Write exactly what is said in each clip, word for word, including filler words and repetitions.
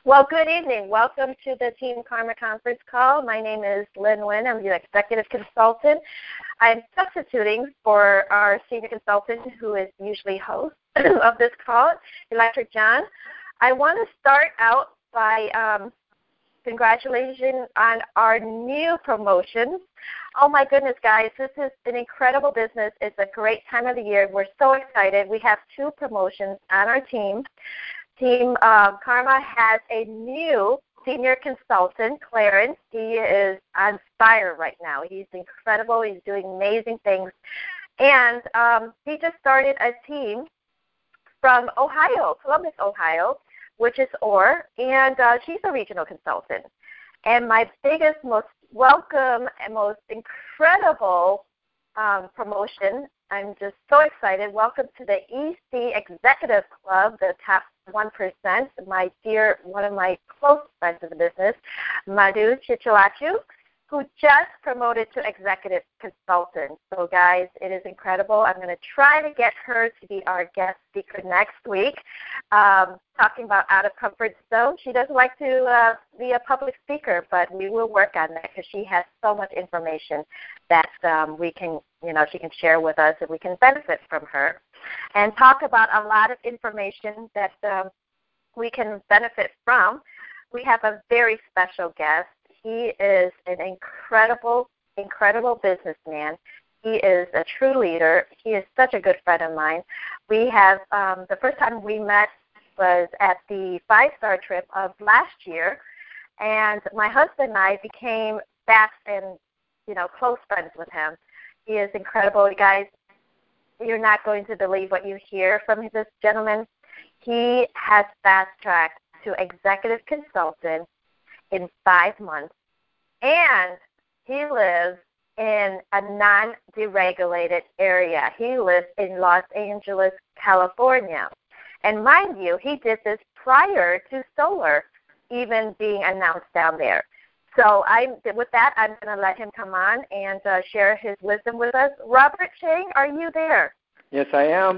Well, good evening. Welcome to the Team Karma conference call. My name is Lynn Nguyen. I'm the executive consultant. I'm substituting for our senior consultant, who is usually host of this call, Electric John. I want to start out by um, congratulations on our new promotions. Oh, my goodness, guys. This is an incredible business. It's a great time of the year. We're so excited. We have two promotions on our team. Team uh, Karma has a new senior consultant, Clarence. He is on fire right now. He's incredible. He's doing amazing things. And um, he just started a team from Ohio, Columbus, Ohio, which is O R, and uh, she's a regional consultant. And my biggest, most welcome, and most incredible um, promotion, I'm just so excited. Welcome to the E C Executive Club, the top one percent, my dear, one of my close friends in the business, Madhu Chichalachu, who just promoted to executive consultant. So, guys, it is incredible. I'm going to try to get her to be our guest speaker next week, um, talking about out of comfort zone. She doesn't like to uh, be a public speaker, but we will work on that because she has so much information that um, we can, you know, she can share with us and we can benefit from her and talk about a lot of information that um, we can benefit from. We have a very special guest. He is an incredible, incredible businessman. He is a true leader. He is such a good friend of mine. We have, um, the first time we met was at the five-star trip of last year, and my husband and I became fast and, you know, close friends with him. He is incredible. You guys, you're not going to believe what you hear from this gentleman. He has fast-tracked to executive consultant in five months, and he lives in a non-deregulated area. He lives in Los Angeles, California. And mind you, he did this prior to solar even being announced down there. So I'm, with that, I'm going to let him come on and uh, share his wisdom with us. Robert Chang, are you there? Yes, I am.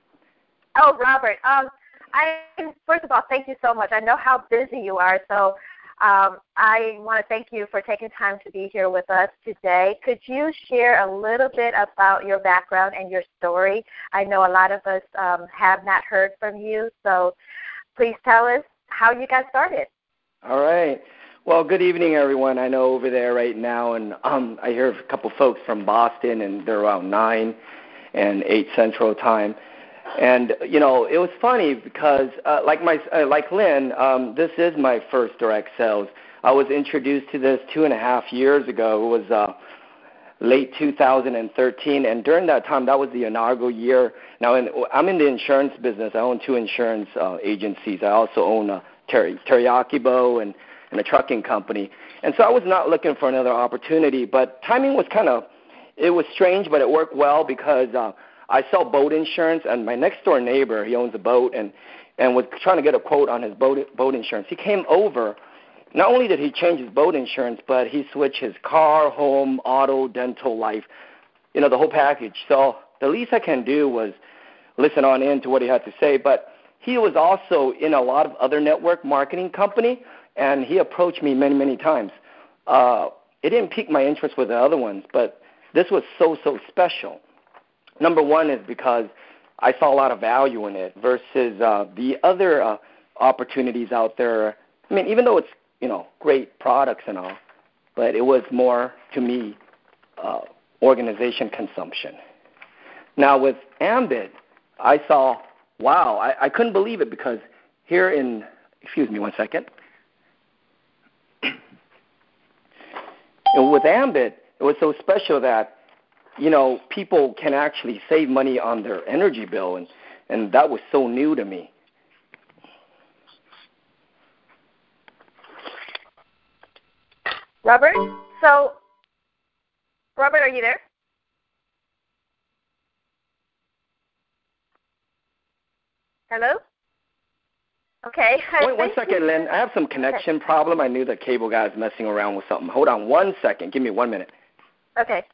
Oh, Robert, um, I first of all, thank you so much. I know how busy you are, so um, I want to thank you for taking time to be here with us today. Could you share a little bit about your background and your story? I know a lot of us um, have not heard from you, so please tell us how you got started. All right. Well, good evening, everyone. I know over there right now, and um, I hear a couple folks from Boston, and they're around nine and eight Central Time. And, you know, it was funny because, uh, like my, uh, like Lynn, um, this is my first direct sales. I was introduced to this two and a half years ago. It was uh, late two thousand thirteen, and during that time, that was the inaugural year. Now, in, I'm in the insurance business. I own two insurance uh, agencies. I also own a ter- Teriyaki Bow and, and a trucking company. And so I was not looking for another opportunity, but timing was kind of, it was strange, but it worked well because uh, I sell boat insurance, and my next-door neighbor, he owns a boat, and, and was trying to get a quote on his boat, boat insurance. He came over. Not only did he change his boat insurance, but he switched his car, home, auto, dental, life, you know, the whole package. So the least I can do was listen on in to what he had to say. But he was also in a lot of other network marketing company, and he approached me many, many times. Uh, it didn't pique my interest with the other ones, but this was so, so special. Number one is because I saw a lot of value in it versus uh, the other uh, opportunities out there. I mean, even though it's, you know, great products and all, but it was more, to me, uh, organization consumption. Now, with Ambit, I saw, wow, I, I couldn't believe it because here in, excuse me one second. And with Ambit, it was so special that, you know, people can actually save money on their energy bill, and, and that was so new to me. Robert? So, Robert, are you there? Hello? Okay. Wait one second, Lynn. I have some connection okay. problem. I knew the cable guy was messing around with something. Hold on one second. Give me one minute. Okay.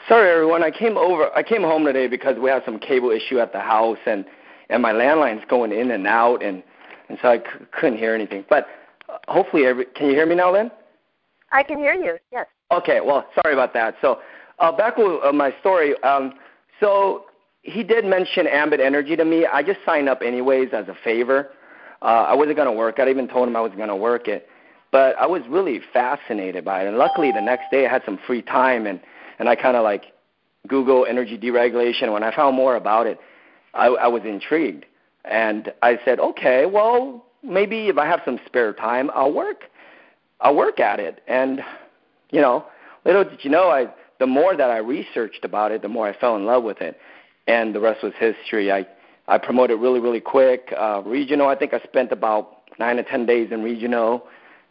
Sorry, everyone. I came over. I came home today because we have some cable issue at the house, and, and my landline's going in and out, and, and so I c- couldn't hear anything. But uh, hopefully, every, can you hear me now, Lynn? I can hear you, yes. Okay, well, sorry about that. So uh, back with uh, my story. Um, so he did mention Ambit Energy to me. I just signed up anyways as a favor. Uh, I wasn't going to work. I even told him I was going to work it. But I was really fascinated by it. And luckily, the next day I had some free time, and, and I kind of like Google energy deregulation. When I found more about it, I, I was intrigued. And I said, okay, well, maybe if I have some spare time, I'll work. I'll work at it. And, you know, little did you know, I the more that I researched about it, the more I fell in love with it. And the rest was history. I, I promoted really, really quick. Uh, regional, I think I spent about nine to ten days in regional.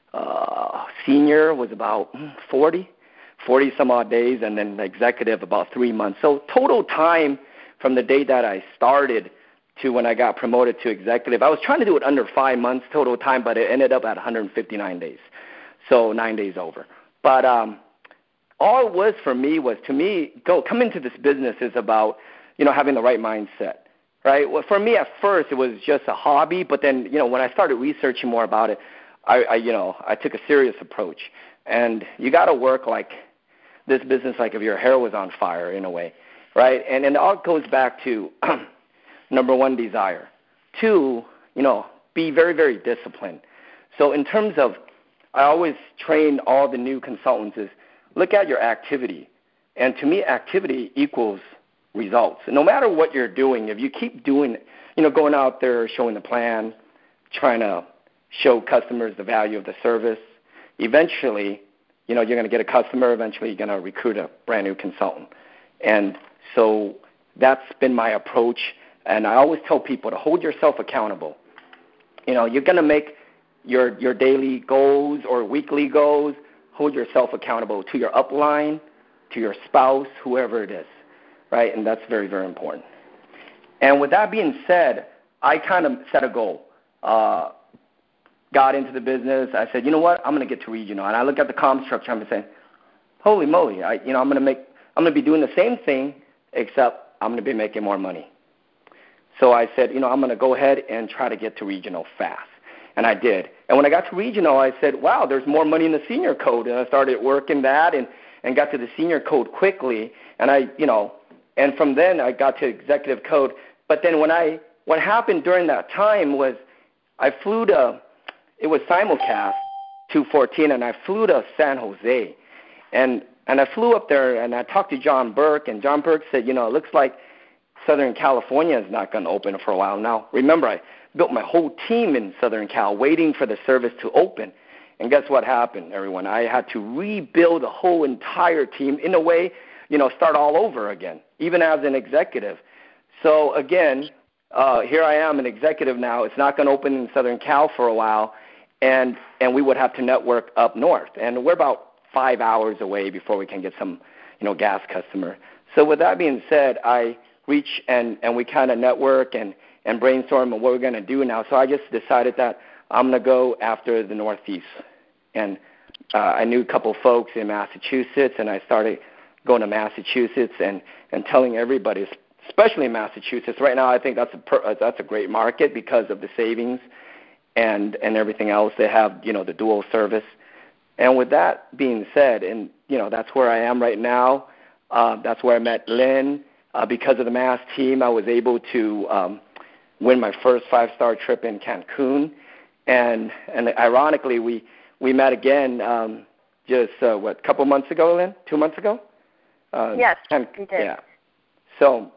Uh, senior was about forty, forty some odd days, and then executive about three months. So total time from the day that I started to when I got promoted to executive, I was trying to do it under five months total time, but it ended up at one hundred fifty-nine days, so nine days over. But um, all it was for me was, to me, go come into this business is about, you know, having the right mindset, right? Well, for me at first it was just a hobby, but then, you know, when I started researching more about it, I, I you know, I took a serious approach. And you got to work like this business like if your hair was on fire in a way, right? And, and it all goes back to, number one, desire. Two, you know, be very, very disciplined. So in terms of, I always train all the new consultants is look at your activity. And to me, activity equals results. And no matter what you're doing, if you keep doing, you know, going out there, showing the plan, trying to show customers the value of the service, eventually, you know, you're going to get a customer. Eventually, you're going to recruit a brand new consultant. And so that's been my approach. And I always tell people to hold yourself accountable. You know, you're going to make your your daily goals or weekly goals. Hold yourself accountable to your upline, to your spouse, whoever it is, right? And that's very, very important. And with that being said, I kind of set a goal. Uh, got into the business. I said, you know what? I'm going to get to regional. And I look at the comp structure. I'm going to say, holy moly! I, you know, I'm going to make. I'm going to be doing the same thing, except I'm going to be making more money. So I said, you know, I'm going to go ahead and try to get to regional fast. And I did. And when I got to regional, I said, wow, there's more money in the senior code. And I started working that and, and got to the senior code quickly. And I, you know, and from then I got to executive code. But then when I, what happened during that time was I flew to, it was simulcast two fourteen, and I flew to San Jose. And, and I flew up there and I talked to John Burke, and John Burke said, you know, it looks like Southern California is not going to open for a while. Now, remember, I built my whole team in Southern Cal waiting for the service to open. And guess what happened, everyone? I had to rebuild the whole entire team, in a way, you know, start all over again, even as an executive. So, again, uh, here I am, an executive now. It's not going to open in Southern Cal for a while, and, and we would have to network up north. And we're about five hours away before we can get some, you know, gas customer. So with that being said, I reach and, and we kind of network and, and brainstorm on what we're going to do now. So I just decided that I'm going to go after the Northeast. And uh, I knew a couple folks in Massachusetts, and I started going to Massachusetts and, and telling everybody, especially in Massachusetts. Right now I think that's a, per, that's a great market because of the savings and, and everything else. They have, you know, the dual service. And with that being said, and, you know, that's where I am right now. Uh, that's where I met Lynn. Uh, because of the Mass team, I was able to um, win my first five-star trip in Cancun. And and ironically, we, we met again um, just, uh, what, a couple months ago, Lynn? Two months ago? Uh, yes, Can- we did. Yeah. So,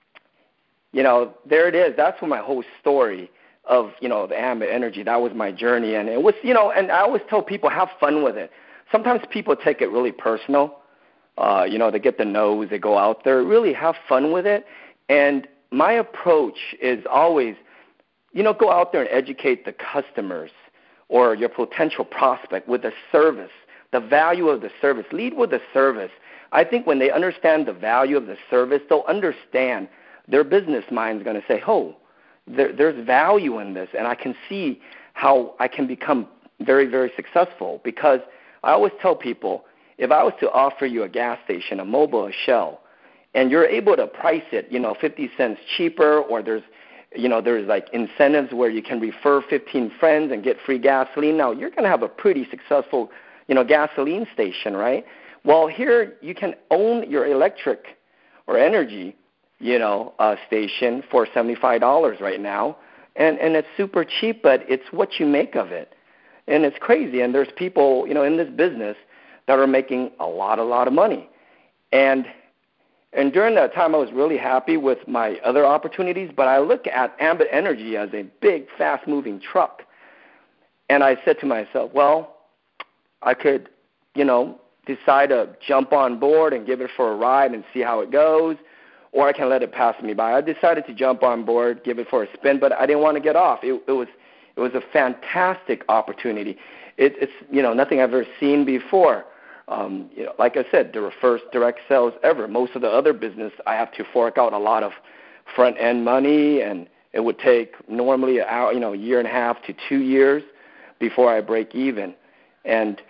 you know, there it is. That's what my whole story of, you know, the Ambit Energy, that was my journey. And it was, you know, and I always tell people, have fun with it. Sometimes people take it really personal. Uh, you know, they get the nose, they go out there, really have fun with it. And my approach is always, you know, go out there and educate the customers or your potential prospect with the service, the value of the service. Lead with the service. I think when they understand the value of the service, they'll understand. Their business mind is going to say, oh, there, there's value in this, and I can see how I can become very, very successful. Because I always tell people, if I was to offer you a gas station, a mobile, a Shell, and you're able to price it, you know, fifty cents cheaper, or there's, you know, there's like incentives where you can refer fifteen friends and get free gasoline. Now, you're going to have a pretty successful, you know, gasoline station, right? Well, here you can own your electric or energy, you know, uh, station for seventy-five dollars right now, and, and it's super cheap, but it's what you make of it. And it's crazy, and there's people, you know, in this business that are making a lot, a lot of money. And and during that time, I was really happy with my other opportunities, but I look at Ambit Energy as a big, fast-moving truck. And I said to myself, well, I could, you know, decide to jump on board and give it for a ride and see how it goes, or I can let it pass me by. I decided to jump on board, give it for a spin, but I didn't want to get off. It, it was it was a fantastic opportunity. It, it's, you know, nothing I've ever seen before. Um, you know, like I said, the first direct sales ever. Most of the other business, I have to fork out a lot of front-end money, and it would take normally a, you know, a year and a half to two years before I break even. And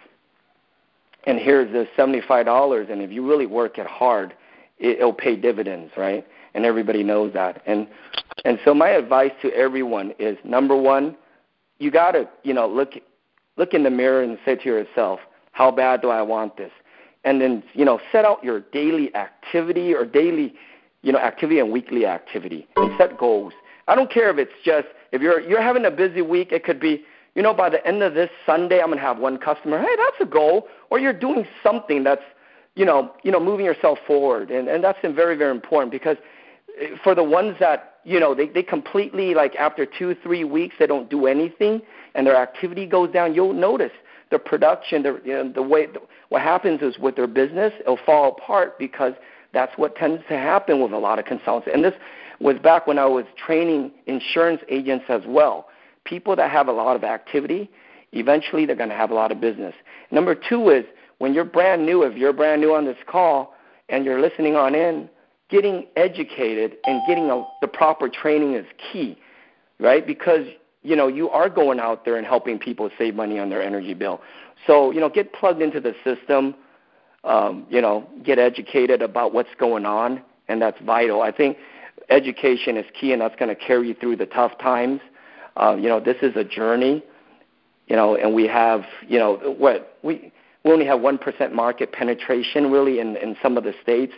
and here's the seventy-five dollars, and if you really work it hard, it, it'll pay dividends, right? And everybody knows that. And and so my advice to everyone is, number one, you got to, you know, look look in the mirror and say to yourself, how bad do I want this? And then, you know, set out your daily activity or daily, you know, activity and weekly activity, and set goals. I don't care if it's just, if you're you're having a busy week, it could be, you know, by the end of this Sunday, I'm going to have one customer. Hey, that's a goal. Or you're doing something that's, you know, you know, moving yourself forward. And, and that's very, very important, because for the ones that, you know, they, they completely, like after two, three weeks, they don't do anything and their activity goes down, you'll notice the production, the, you know, the way, the, what happens is with their business, it'll fall apart, because that's what tends to happen with a lot of consultants. And this was back when I was training insurance agents as well. People that have a lot of activity, eventually they're going to have a lot of business. Number two is, when you're brand new, if you're brand new on this call and you're listening on in, getting educated and getting a, the proper training is key, right? Because, you know, you are going out there and helping people save money on their energy bill. So, you know, get plugged into the system, um, you know, get educated about what's going on, and that's vital. I think education is key, and that's going to carry you through the tough times. Uh, you know, this is a journey, you know, and we have, you know, what, we we only have one percent market penetration really in, in some of the states.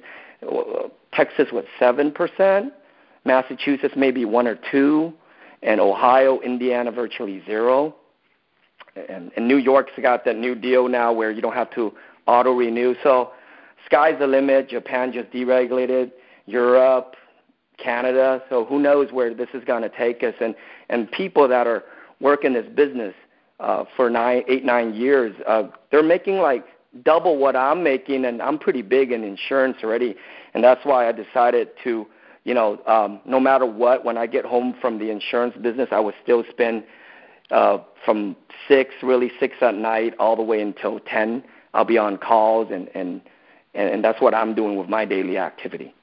Texas, what, seven percent? Massachusetts, maybe one or two. And Ohio, Indiana, virtually zero. And, and New York's got that new deal now where you don't have to auto-renew. So sky's the limit. Japan just deregulated. Europe, Canada. So who knows where this is going to take us. And, and people that are working this business uh, for nine, eight, nine years, uh, they're making like double what I'm making, and I'm pretty big in insurance already. And that's why I decided to, you know, um, no matter what, when I get home from the insurance business, I would still spend uh, from six, really six at night, all the way until ten. I'll be on calls, and, and, and that's what I'm doing with my daily activity.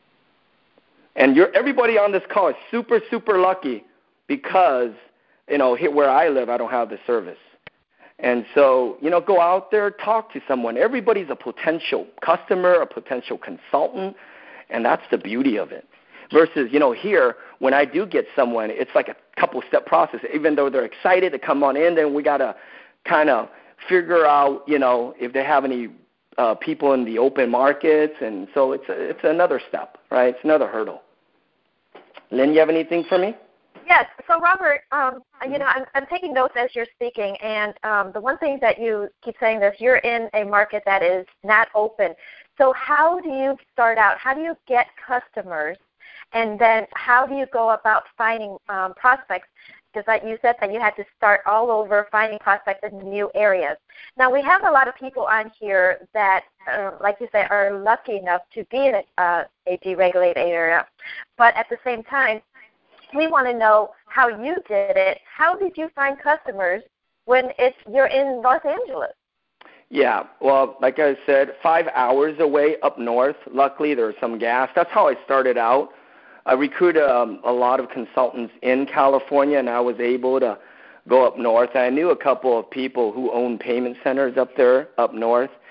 And you're, everybody on this call is super, super lucky, because, you know, here where I live, I don't have the service. And so, you know, go out there, talk to someone. Everybody's a potential customer, a potential consultant, and that's the beauty of it. Versus, you know, here, when I do get someone, it's like a couple-step process. Even though they're excited to come on in, then we got to kind of figure out, you know, if they have any uh, people in the open markets. And so it's a, it's another step, right? It's another hurdle. Lynn, you have anything for me? Yes. So, Robert, um, you know, I'm, I'm taking notes as you're speaking, and um, the one thing that you keep saying is you're in a market that is not open. So how do you start out? How do you get customers? And then how do you go about finding um, prospects? Because like you said that you had to start all over finding prospects in new areas. Now, we have a lot of people on here that, uh, like you said, are lucky enough to be in a, uh, a deregulated area. But at the same time, we want to know how you did it. How did you find customers when it's you're in Los Angeles? Yeah, well, like I said, five hours away up north. Luckily, there's some gas. That's how I started out. I recruited um, a lot of consultants in California, and I was able to go up north. I knew a couple of people who own payment centers up there, up north,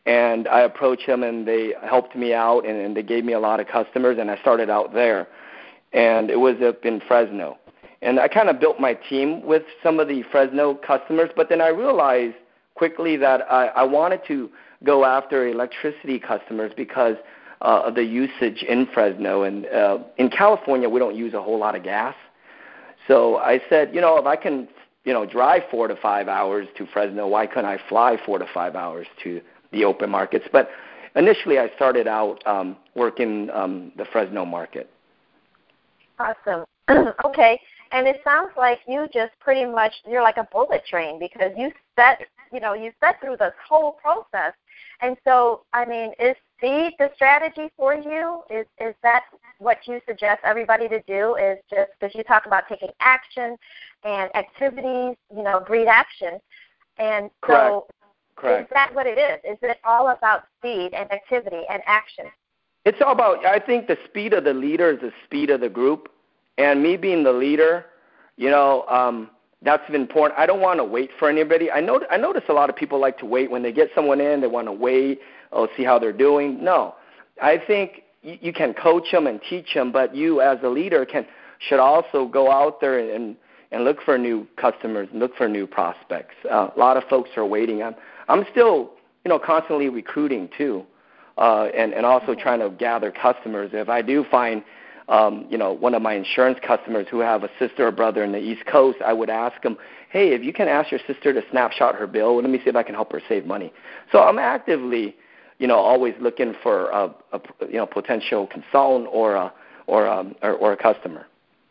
And I approached them, and they helped me out, and, and they gave me a lot of customers, and I started out there. And it was up in Fresno. And I kind of built my team with some of the Fresno customers, but then I realized quickly that I, I wanted to go after electricity customers because uh, of the usage in Fresno. And uh, in California, we don't use a whole lot of gas. So I said, you know, if I can, you know, drive four to five hours to Fresno, why couldn't I fly four to five hours to the open markets? But initially, I started out um, working um, the Fresno market. Awesome. Okay. And it sounds like you just pretty much, you're like a bullet train because you set, you know, you set through this whole process. And so, I mean, is speed the strategy for you? Is is that what you suggest everybody to do, is just, because you talk about taking action and activities, you know, breed action. And so Correct. Is that what it is? Is it all about speed and activity and action? It's all about, I think the speed of the leader is the speed of the group. And me being the leader, you know, um, that's important. I don't want to wait for anybody. I know I notice a lot of people like to wait. When they get someone in, they want to wait, oh, see how they're doing. No. I think you, you can coach them and teach them, but you as a leader can should also go out there and, and look for new customers, look for new prospects. Uh, a lot of folks are waiting. I'm, I'm still, you know, constantly recruiting too, uh, and, and also mm-hmm. trying to gather customers. If I do find Um, you know, one of my insurance customers who have a sister or brother in the East Coast, I would ask them, hey, if you can ask your sister to snapshot her bill, let me see if I can help her save money. So I'm actively, you know, always looking for a, a you know, potential consultant or a, or, a, or, or a customer.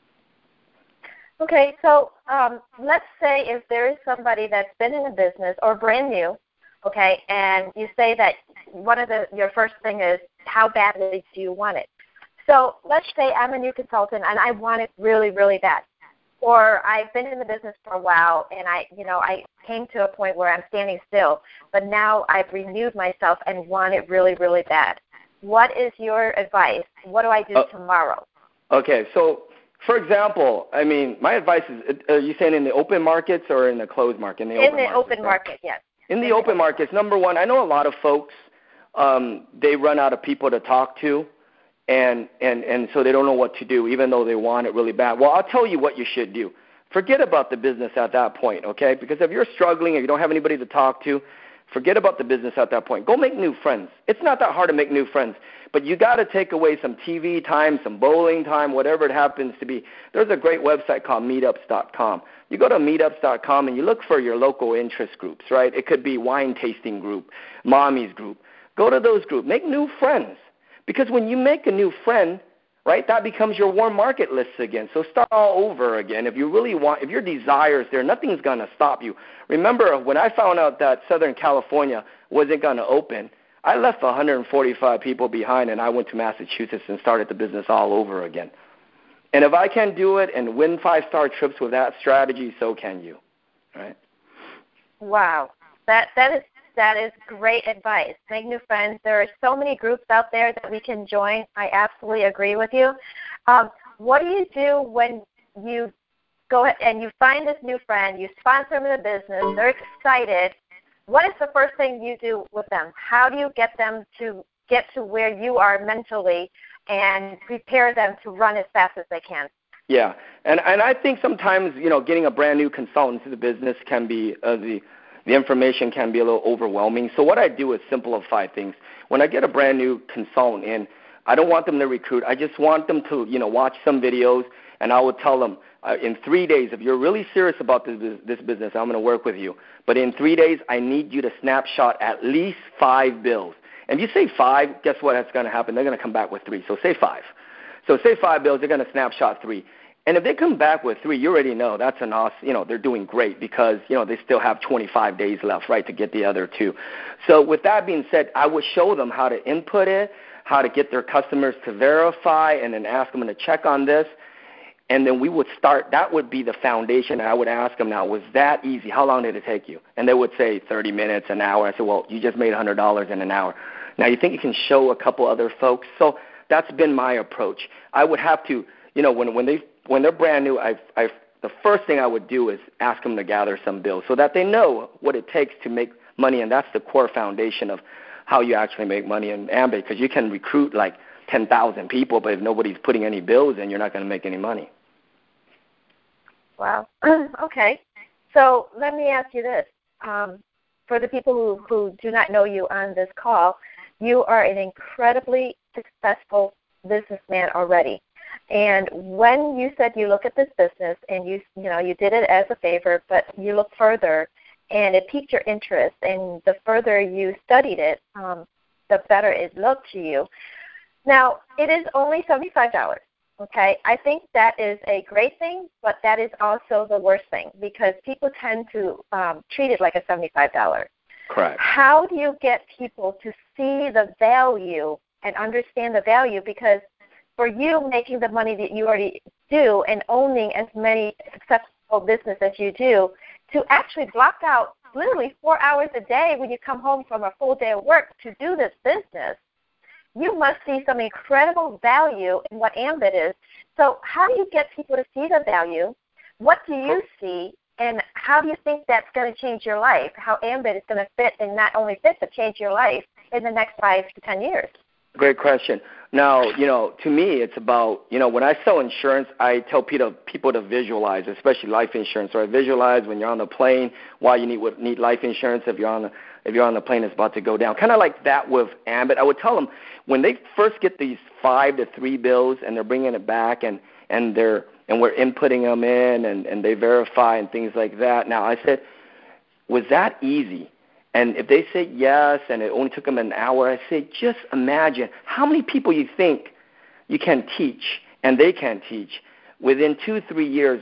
Okay, so um, let's say if there is somebody that's been in a business or brand new, okay, and you say that one of the your first thing is how badly do you want it? So let's say I'm a new consultant and I want it really, really bad. Or I've been in the business for a while and I, you know, I came to a point where I'm standing still, but now I've renewed myself and want it really, really bad. What is your advice? What do I do uh, tomorrow? Okay, so for example, I mean, my advice is, are you saying in the open markets or in the closed market? In the, in open, the markets, open right? market, yes. In the in open the markets, number one, I know a lot of folks, um, they run out of people to talk to. And, and, and so they don't know what to do, even though they want it really bad. Well, I'll tell you what you should do. Forget about the business at that point, okay? Because if you're struggling and you don't have anybody to talk to, forget about the business at that point. Go make new friends. It's not that hard to make new friends, but you got to take away some T V time, some bowling time, whatever it happens to be. There's a great website called meetups dot com. You go to meetups dot com and you look for your local interest groups, right? It could be wine tasting group, mommy's group. Go to those groups. Make new friends. Because when you make a new friend, right, that becomes your warm market list again. So start all over again. If you really want, if your desire is there, nothing's going to stop you. Remember, when I found out that Southern California wasn't going to open, I left one hundred forty-five people behind, and I went to Massachusetts and started the business all over again. And if I can do it and win five-star trips with that strategy, so can you, right? Wow. That that is That is great advice. Make new friends. There are so many groups out there that we can join. I absolutely agree with you. Um, what do you do when you go ahead and you find this new friend, you sponsor them in the business, they're excited. What is the first thing you do with them? How do you get them to get to where you are mentally and prepare them to run as fast as they can? Yeah, and, and I think sometimes, you know, getting a brand new consultant to the business can be uh, the – the information can be a little overwhelming. So what I do is simplify things. When I get a brand new consultant in, I don't want them to recruit. I just want them to, you know, watch some videos, and I will tell them uh, in three days, if you're really serious about this, this business, I'm going to work with you. But in three days, I need you to snapshot at least five bills. And if you say five, guess what that's going to happen? They're going to come back with three. So say five. So say five bills, they're going to snapshot three. And if they come back with three, you already know that's an awesome, you know, they're doing great because, you know, they still have twenty-five days left, right, to get the other two. So with that being said, I would show them how to input it, how to get their customers to verify, and then ask them to check on this. And then we would start, that would be the foundation. And I would ask them, now, was that easy? How long did it take you? And they would say thirty minutes, an hour. I said, well, you just made one hundred dollars in an hour. Now, you think you can show a couple other folks? So that's been my approach. I would have to, you know, when, when they When they're brand new, I've, I've, the first thing I would do is ask them to gather some bills so that they know what it takes to make money, and that's the core foundation of how you actually make money in Ambit, because you can recruit like ten thousand people, but if nobody's putting any bills in, you're not going to make any money. Wow. Okay. So let me ask you this. Um, for the people who, who do not know you on this call, you are an incredibly successful businessman already. And when you said you look at this business and you you know you did it as a favor, but you look further and it piqued your interest, and the further you studied it, um, the better it looked to you. Now, it is only seventy-five dollars. Okay, I think that is a great thing, but that is also the worst thing because people tend to um, treat it like a seventy-five dollars. Correct. How do you get people to see the value and understand the value? Because for you making the money that you already do and owning as many successful businesses as you do, to actually block out literally four hours a day when you come home from a full day of work to do this business, you must see some incredible value in what Ambit is. So how do you get people to see the value? What do you see? And how do you think that's going to change your life? How Ambit is going to fit and not only fit, but change your life in the next five to ten years? Great question. Now, you know, to me, it's about, you know, when I sell insurance, I tell people, people to visualize, especially life insurance. So I visualize when you're on the plane, why you need need life insurance if you're on the if you're on the plane that's about to go down. Kind of like that with Ambit. I would tell them when they first get these five to three bills and they're bringing it back and and they're and we're inputting them in and, and they verify and things like that. Now, I said, was that easy? And if they say yes, and it only took them an hour, I say, just imagine how many people you think you can teach and they can teach. Within two, three years,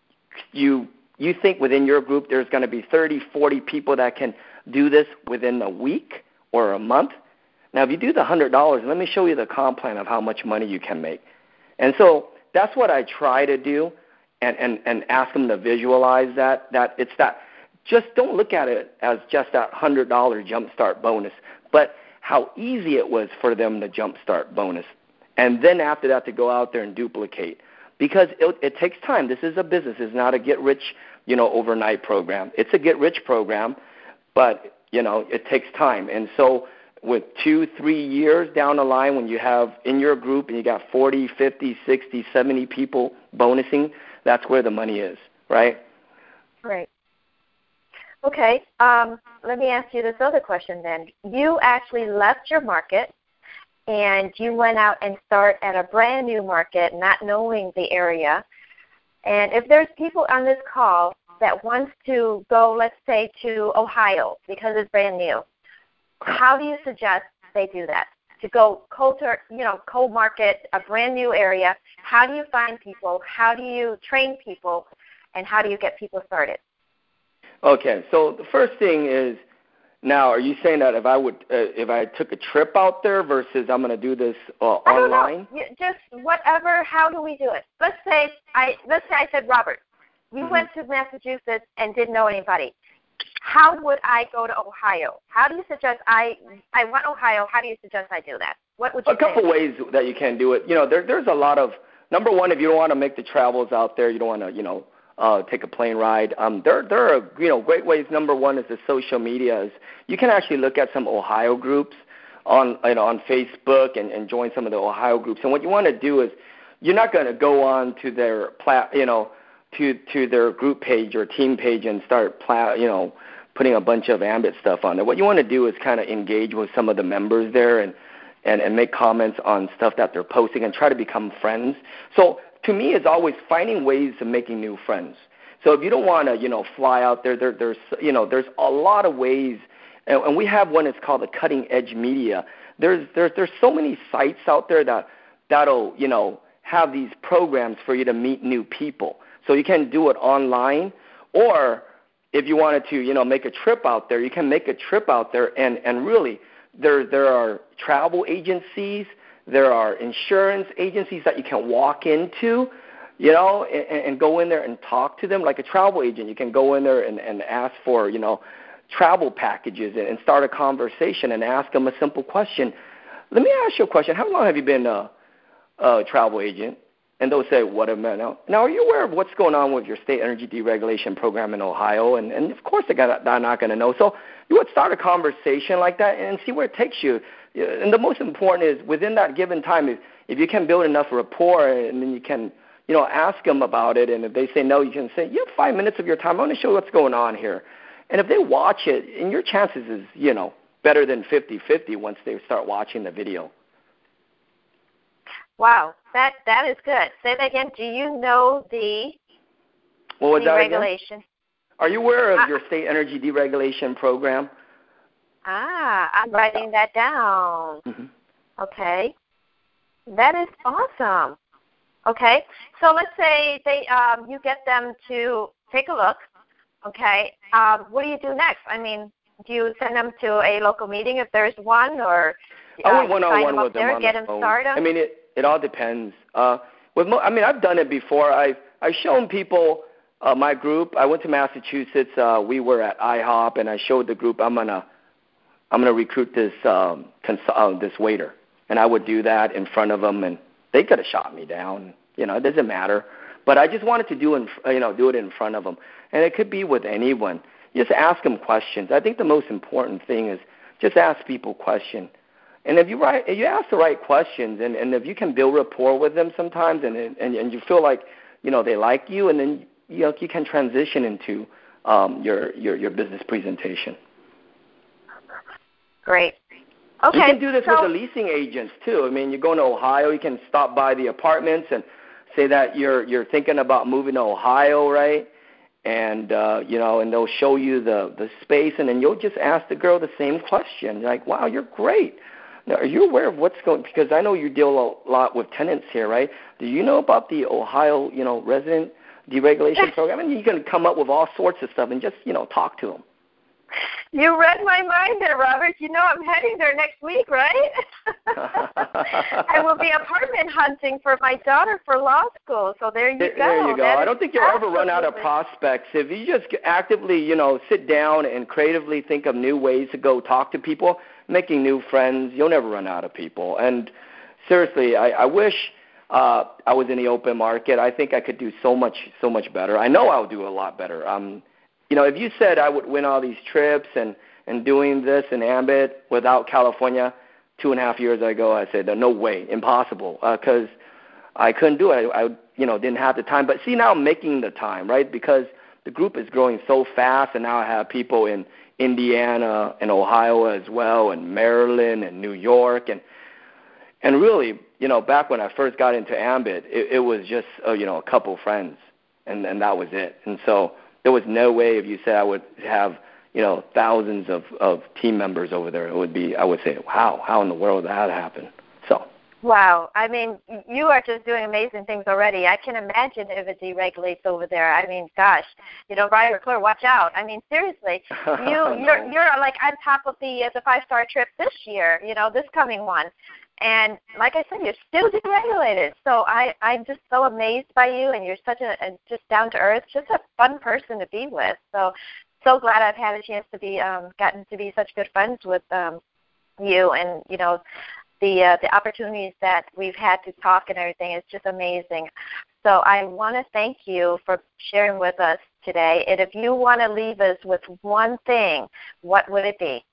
you you think within your group there's going to be thirty, forty people that can do this within a week or a month. Now, if you do the one hundred dollars, let me show you the comp plan of how much money you can make. And so that's what I try to do and, and, and ask them to visualize that, that it's that. Just don't look at it as just that one hundred dollars jumpstart bonus, but how easy it was for them to jumpstart bonus. And then after that to go out there and duplicate. Because it, it takes time. This is a business. It's not a get-rich, you know, overnight program. It's a get-rich program, but, you know, it takes time. And so with two, three years down the line when you have in your group and you got forty, fifty, sixty, seventy people bonusing, that's where the money is, right? Right. Okay, um, let me ask you this other question then. You actually left your market and you went out and started at a brand new market, not knowing the area. And if there's people on this call that wants to go, let's say, to Ohio because it's brand new, how do you suggest they do that? To go cold, you know, cold market, a brand new area, how do you find people? How do you train people? And how do you get people started? Okay, so the first thing is, now, are you saying that if I would, uh, if I took a trip out there versus I'm going to do this uh, online? I don't know. Just whatever. How do we do it? Let's say I let's say I said, Robert, you mm-hmm. went to Massachusetts and didn't know anybody. How would I go to Ohio? How do you suggest I I want Ohio? How do you suggest I do that? What would you? A couple say? ways that you can do it. You know, there there's a lot of number one. If you don't want to make the travels out there, you don't want to, you know. Uh, take a plane ride. Um, there, there are you know great ways. Number one is the social medias. You can actually look at some Ohio groups on you know on Facebook and, and join some of the Ohio groups. And what you want to do is you're not going to go on to their plat you know to to their group page or team page and start pla- you know putting a bunch of Ambit stuff on there. What you want to do is kind of engage with some of the members there and, and and make comments on stuff that they're posting and try to become friends. So to me, it's always finding ways of making new friends. So if you don't want to, you know, fly out there, there, there's, you know, there's a lot of ways, and, and we have one that's called the Cutting Edge Media. There's, there's, there's so many sites out there that that'll, you know, have these programs for you to meet new people. So you can do it online, or if you wanted to, you know, make a trip out there, you can make a trip out there, and, and really, there, there are travel agencies. There are insurance agencies that you can walk into, you know, and, and go in there and talk to them. Like a travel agent, you can go in there and, and ask for, you know, travel packages and, and start a conversation and ask them a simple question. Let me ask you a question. How long have you been a, a travel agent? And they'll say, what a minute. Now, now, are you aware of what's going on with your state energy deregulation program in Ohio? And, and of course, they're, gonna, they're not going to know. So you would start a conversation like that and see where it takes you. And the most important is within that given time, if, if you can build enough rapport and then you can, you know, ask them about it. And if they say no, you can say, you have five minutes of your time. I want to show you what's going on here. And if they watch it, and your chances is, you know, better than fifty-fifty once they start watching the video. Wow, that that is good. Say that again. Do you know the what was deregulation? That again? Are you aware of uh, your state energy deregulation program? Ah, I'm writing that down. Mm-hmm. Okay. That is awesome. Okay. So let's say they um, you get them to take a look. Okay. Um, what do you do next? I mean, do you send them to a local meeting if there's one, or uh, I went one-on-one with them there, on get the them phone. started? I mean, it, it all depends. Uh, with mo- I mean, I've done it before. I've, I've shown people uh, my group. I went to Massachusetts. Uh, we were at I hop, and I showed the group I'm going to I'm gonna recruit this, um, cons- uh, this waiter. And I would do that in front of them, and they could have shot me down. You know, it doesn't matter. But I just wanted to do, in, you know, do it in front of them. And it could be with anyone. Just ask them questions. I think the most important thing is just ask people questions. And if you write, if you ask the right questions, and, and if you can build rapport with them sometimes, and, and and you feel like, you know, they like you, and then you know you can transition into um, your, your your business presentation. Great. Okay. You can do this so, with the leasing agents too. I mean, you go to Ohio, you can stop by the apartments and say that you're you're thinking about moving to Ohio, right? And uh, you know, and they'll show you the the space, and then you'll just ask the girl the same question. You're like, wow, you're great. Now, are you aware of what's going? Because I know you deal a lot with tenants here, right? Do you know about the Ohio, you know, resident deregulation program? And you can come up with all sorts of stuff and just, you know, talk to them. You read my mind there, Robert. You know I'm heading there next week, right? I will be apartment hunting for my daughter for law school. So there you there, go. There you go. That I don't think you'll ever run out of absolutely. prospects. If you just actively, you know, sit down and creatively think of new ways to go talk to people, making new friends, you'll never run out of people. And seriously, I, I wish uh, I was in the open market. I think I could do so much, so much better. I know I'll do a lot better. Um, you know, if you said I would win all these trips and, and doing this in Ambit without California two and a half years ago, I said, no way, impossible, because uh, I couldn't do it. I, I, you know, didn't have the time. But see, now I'm making the time, right, because the group is growing so fast, and now I have people in Indiana and Ohio as well, and Maryland and New York, and and really, you know, back when I first got into Ambit, it, it was just, uh, you know, a couple friends, and, and that was it. And so there was no way if you said I would have, you know, thousands of, of team members over there, it would be, I would say, wow, how in the world did that happen? So. Wow. I mean, you are just doing amazing things already. I can imagine if it deregulates over there. I mean, gosh, you know, Ryder Claire, watch out. I mean, seriously, you, no. you're, you're like on top of the, uh, the five-star trip this year, you know, this coming one. And like I said, you're still deregulated. So I, I'm just so amazed by you, and you're such a, a just down-to-earth, just a fun person to be with. So, so glad I've had a chance to be, um, gotten to be such good friends with um, you, and, you know, the uh, the opportunities that we've had to talk and everything is just amazing. So I want to thank you for sharing with us today. And if you want to leave us with one thing, what would it be?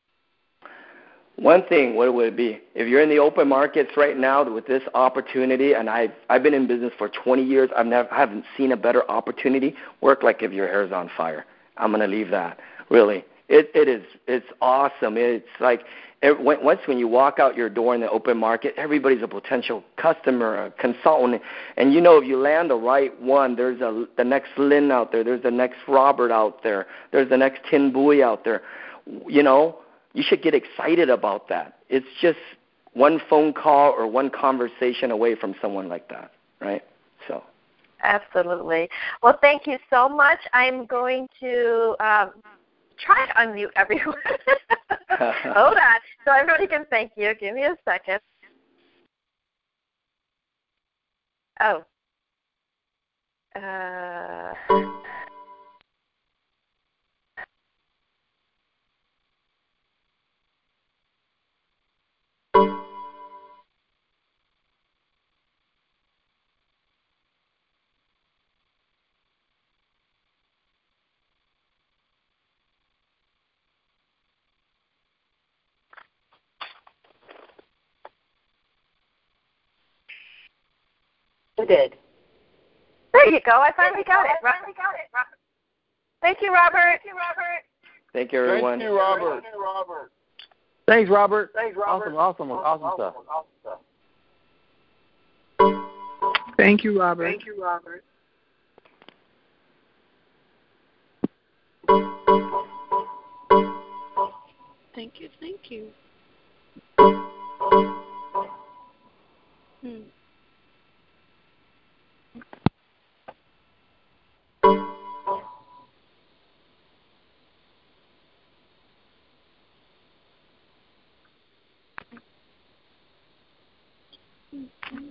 One thing, what would it be? If you're in the open markets right now with this opportunity, and I've, I've been in business for twenty years, I've never, I haven't seen a better opportunity, work like if your hair's on fire. I'm going to leave that, really. It, it is, it's awesome. It's like, it, once when you walk out your door in the open market, everybody's a potential customer, a consultant, and you know if you land the right one, there's a, the next Lynn out there, there's the next Robert out there, there's the next Tin Bui out there, you know. You should get excited about that. It's just one phone call or one conversation away from someone like that, right? So. Absolutely. Well, thank you so much. I'm going to um, try to unmute everyone. Hold on. So everybody can thank you. Give me a second. Oh. Uh... did. There you go. I finally got it. Finally got it. Thank you, Robert. Thank you, Robert. Thank you, everyone. Thank you, Robert. Thank you, Robert. Thanks, Robert. Thanks, Robert. Awesome, awesome, awesome, awesome stuff. Awesome stuff. Thank you, Robert. Thank you, Robert. Thank you, thank you. Hmm. Mm-hmm.